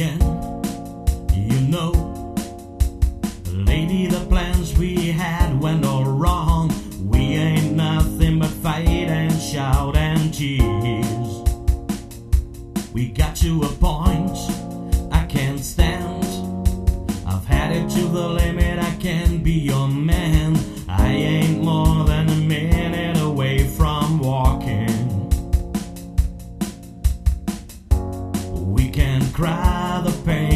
the end. You know, lately the plans we had went all wrong. We ain't nothing but fight and shout and tease. We got to a point I can't stand. I've had it to the limit, I can't be your man. I ain't more than a minute away from walking. We can cry the pain